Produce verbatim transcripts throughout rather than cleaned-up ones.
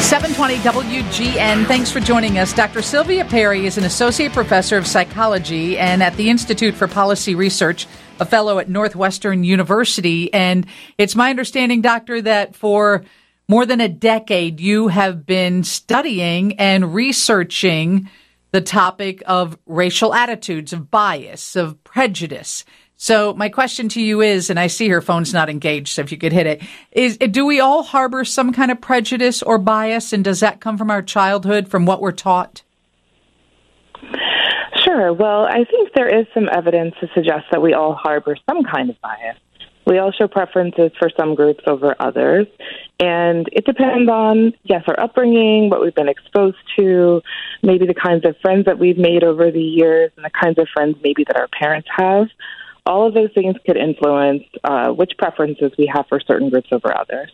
seven twenty W G N. Thanks for joining us. Doctor Sylvia Perry is an associate professor of psychology and at the Institute for Policy Research, a fellow at Northwestern University. And it's my understanding, doctor, that for more than a decade, you have been studying and researching the topic of racial attitudes, of bias, of prejudice. So my question to you is, and I see her phone's not engaged, so if you could hit it, is do we all harbor some kind of prejudice or bias, and does that come from our childhood, from what we're taught? Sure. Well, I think there is some evidence to suggest that we all harbor some kind of bias. We all show preferences for some groups over others, and it depends on, yes, our upbringing, what we've been exposed to, maybe the kinds of friends that we've made over the years, and the kinds of friends maybe that our parents have. All of those things could influence uh, which preferences we have for certain groups over others.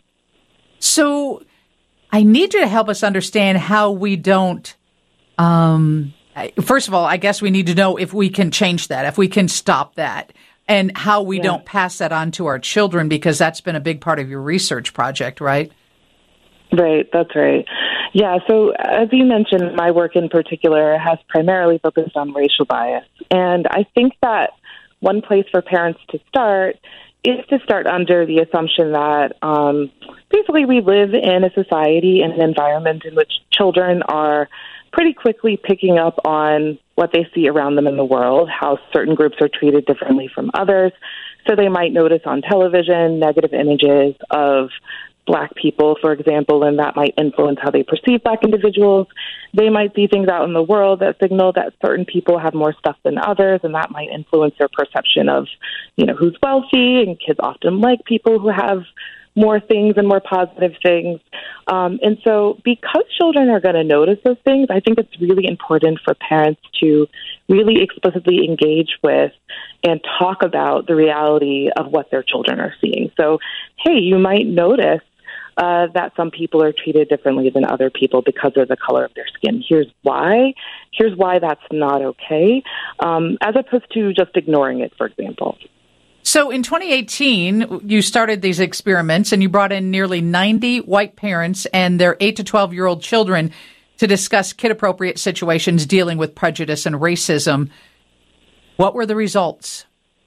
So I need you to help us understand how we don't, um, first of all, I guess we need to know if we can change that, if we can stop that, and how we yeah. don't pass that on to our children, because that's been a big part of your research project, right? Right, that's right. Yeah, so as you mentioned, my work in particular has primarily focused on racial bias. And I think that one place for parents to start is to start under the assumption that um, basically we live in a society and an environment in which children are pretty quickly picking up on what they see around them in the world, how certain groups are treated differently from others. So they might notice on television negative images of Black people, for example, and that might influence how they perceive Black individuals. They might see things out in the world that signal that certain people have more stuff than others, and that might influence their perception of, you know, who's wealthy, and kids often like people who have more things and more positive things. Um, and so because children are going to notice those things, I think it's really important for parents to really explicitly engage with and talk about the reality of what their children are seeing. So, hey, you might notice Uh, that some people are treated differently than other people because of the color of their skin. Here's why. Here's why that's not okay, um, as opposed to just ignoring it, for example. So in twenty eighteen, you started these experiments and you brought in nearly ninety white parents and their eight to twelve-year-old children to discuss kid-appropriate situations dealing with prejudice and racism. What were the results?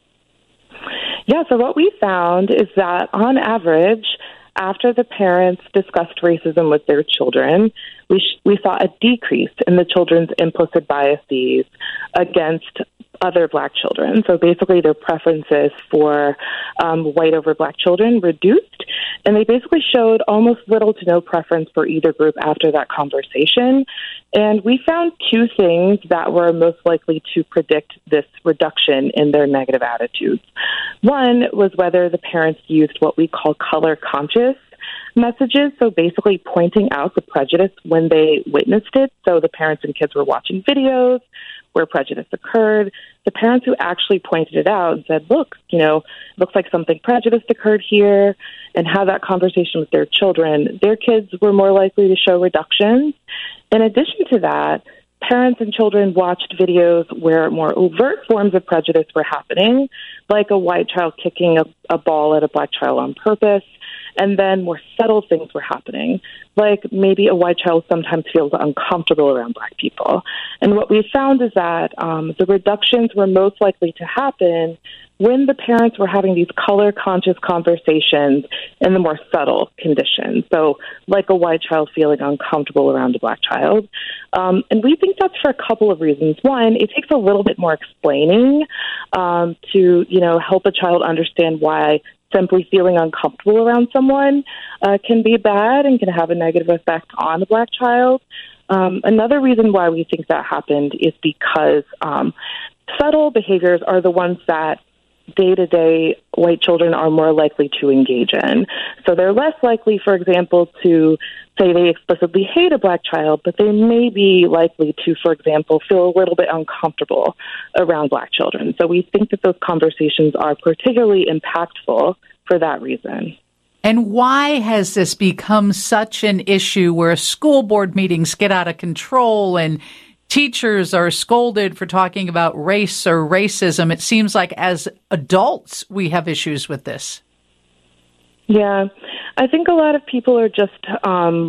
Yeah, so what we found is that on average, after the parents discussed racism with their children, we sh- we saw a decrease in the children's implicit biases against other Black children. So basically their preferences for um, white over Black children reduced, and they basically showed almost little to no preference for either group after that conversation. And we found two things that were most likely to predict this reduction in their negative attitudes. One was whether the parents used what we call color-conscious messages, so basically pointing out the prejudice when they witnessed it. So the parents and kids were watching videos where prejudice occurred. The parents who actually pointed it out and said, look, you know, looks like something prejudiced occurred here, and had that conversation with their children, their kids were more likely to show reductions. In addition to that, parents and children watched videos where more overt forms of prejudice were happening, like a white child kicking a, a ball at a Black child on purpose, and then more subtle things were happening, like maybe a white child sometimes feels uncomfortable around Black people. And what we found is that um, the reductions were most likely to happen when the parents were having these color-conscious conversations in the more subtle conditions, so like a white child feeling uncomfortable around a Black child. Um, and we think that's for a couple of reasons. One, it takes a little bit more explaining um, to, you know, help a child understand why simply feeling uncomfortable around someone uh, can be bad and can have a negative effect on a Black child. Um, another reason why we think that happened is because um, subtle behaviors are the ones that day-to-day white children are more likely to engage in. So they're less likely, for example, to say they explicitly hate a Black child, but they may be likely to, for example, feel a little bit uncomfortable around Black children. So we think that those conversations are particularly impactful for that reason. And why has this become such an issue where school board meetings get out of control and teachers are scolded for talking about race or racism? It seems like as adults, we have issues with this. Yeah, I think a lot of people are just um,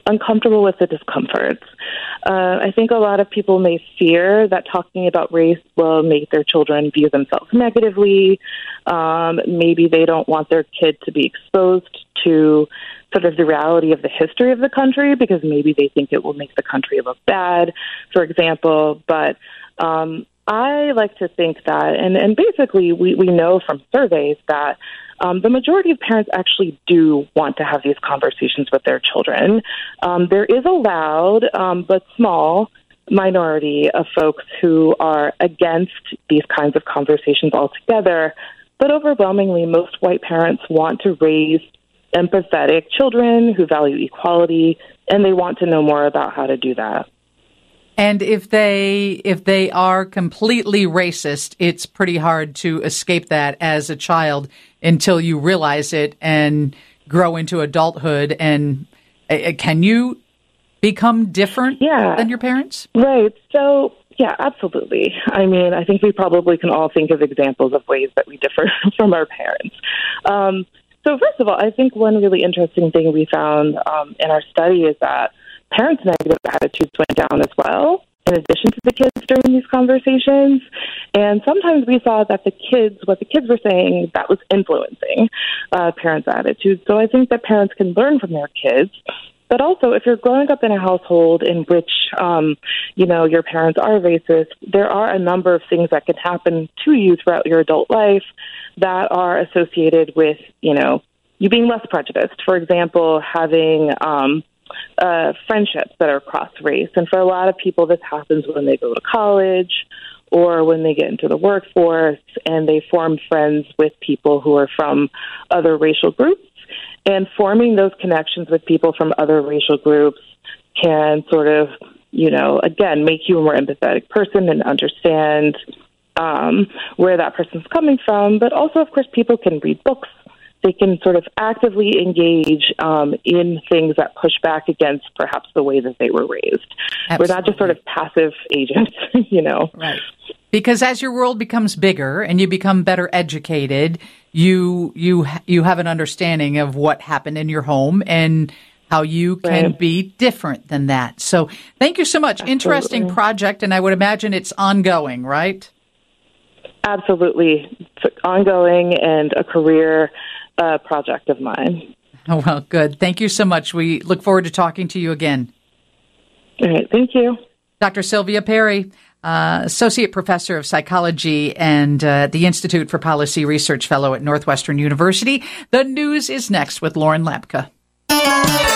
uncomfortable with the discomforts. Uh, I think a lot of people may fear that talking about race will make their children view themselves negatively. Um, maybe they don't want their kid to be exposed to sort of the reality of the history of the country because maybe they think it will make the country look bad, for example. But um, I like to think that, and, and basically we, we know from surveys that Um, the majority of parents actually do want to have these conversations with their children. Um, there is a loud um, but small minority of folks who are against these kinds of conversations altogether. But overwhelmingly, most white parents want to raise empathetic children who value equality, and they want to know more about how to do that. And if they if they are completely racist, it's pretty hard to escape that as a child until you realize it and grow into adulthood. And uh, can you become different yeah. than your parents? Right. So, yeah, absolutely. I mean, I think we probably can all think of examples of ways that we differ from our parents. Um, so first of all, I think one really interesting thing we found um, in our study is that parents' negative attitudes went down as well, in addition to the kids during these conversations. And sometimes we saw that the kids, what the kids were saying, that was influencing uh, parents' attitudes. So I think that parents can learn from their kids. But also, if you're growing up in a household in which, um, you know, your parents are racist, there are a number of things that can happen to you throughout your adult life that are associated with, you know, you being less prejudiced. For example, having um, uh, friendships that are cross-race. And for a lot of people, this happens when they go to college or when they get into the workforce and they form friends with people who are from other racial groups. And forming those connections with people from other racial groups can sort of, you know, again, make you a more empathetic person and understand um, where that person's coming from. But also, of course, people can read books. They can sort of actively engage um, in things that push back against perhaps the way that they were raised. Absolutely. We're not just sort of passive agents, you know. Right. Because as your world becomes bigger and you become better educated, you you you have an understanding of what happened in your home and how you can right. be different than that. So thank you so much. Absolutely. Interesting project, and I would imagine it's ongoing, right? Absolutely. It's ongoing and a career uh, project of mine. Oh, well, good. Thank you so much. We look forward to talking to you again. All right. Thank you. Doctor Sylvia Perry, uh, Associate Professor of Psychology and uh, the Institute for Policy Research Fellow at Northwestern University. The news is next with Lauren Lapka.